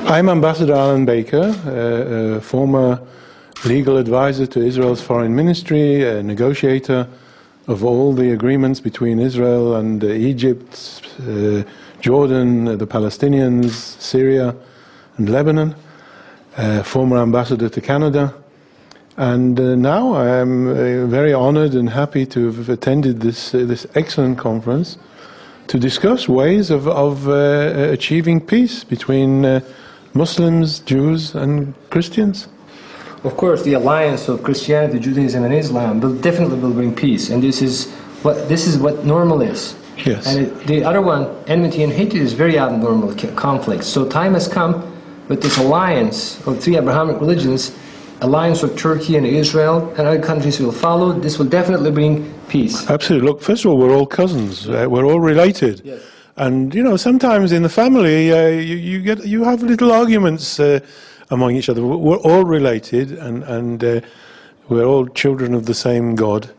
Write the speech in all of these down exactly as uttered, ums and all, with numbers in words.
I'm Ambassador Alan Baker, uh, a former legal advisor to Israel's foreign ministry, a negotiator of all the agreements between Israel and uh, Egypt, uh, Jordan, uh, the Palestinians, Syria and Lebanon, uh, former ambassador to Canada. And uh, now I am uh, very honored and happy to have attended this, uh, this excellent conference to discuss ways of, of uh, achieving peace between uh, Muslims, Jews and Christians. Of course, the alliance of Christianity, Judaism and Islam will definitely will bring peace, and this is what this is what normal is. Yes. And it, the other one, enmity and hatred, is very abnormal conflict. So time has come with this alliance of three Abrahamic religions, alliance of Turkey and Israel, and other countries will follow. This will definitely bring peace. Absolutely. Look, first of all, we're all cousins. Uh, we're all related. Yes. And you know, sometimes in the family, uh, you, you get you have little arguments uh, among each other. We're all related, and and uh, we're all children of the same God.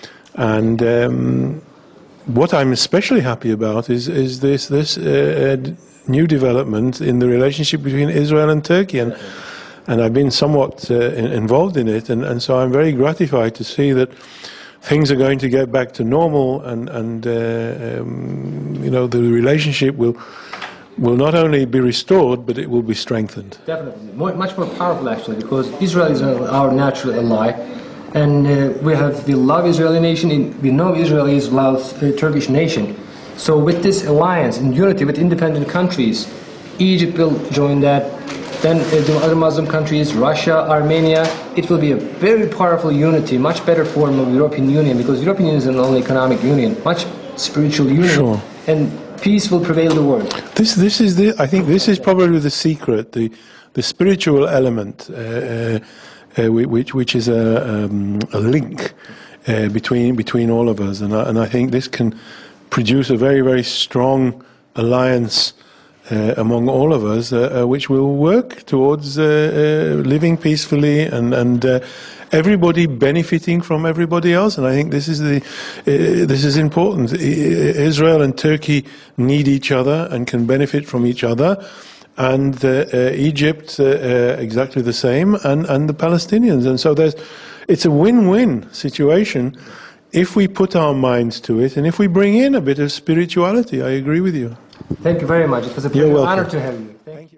And um, what I'm especially happy about is is this this uh, new development in the relationship between Israel and Turkey, and and I've been somewhat uh, involved in it, and and so I'm very gratified to see that things are going to get back to normal, and, and uh, um, you know, the relationship will will not only be restored, but it will be strengthened. Definitely, more, much more powerful actually, because Israel is our natural ally, and uh, we have we love Israeli nation, and we know Israelis love uh, Turkish nation. So with this alliance and unity with independent countries, Egypt will join that. Then uh, the other Muslim countries, Russia, Armenia, it will be a very powerful unity, much better form of European Union, because European Union is not only economic union, much spiritual union, sure. And peace will prevail the world. This, this is the, I think this is probably the secret, the, the spiritual element, uh, uh, uh, which, which is a, um, a link uh, between, between all of us, and I, and I think this can produce a very, very strong alliance Uh, among all of us, uh, uh, which will work towards uh, uh, living peacefully and, and uh, everybody benefiting from everybody else. And I think this is the uh, this is important. I, Israel and Turkey need each other and can benefit from each other, and uh, uh, Egypt uh, uh, exactly the same, and and the Palestinians. And so there's it's a win-win situation if we put our minds to it, and if we bring in a bit of spirituality. I agree with you. Thank you very much. It was a pleasure, honor to have you. Thank you.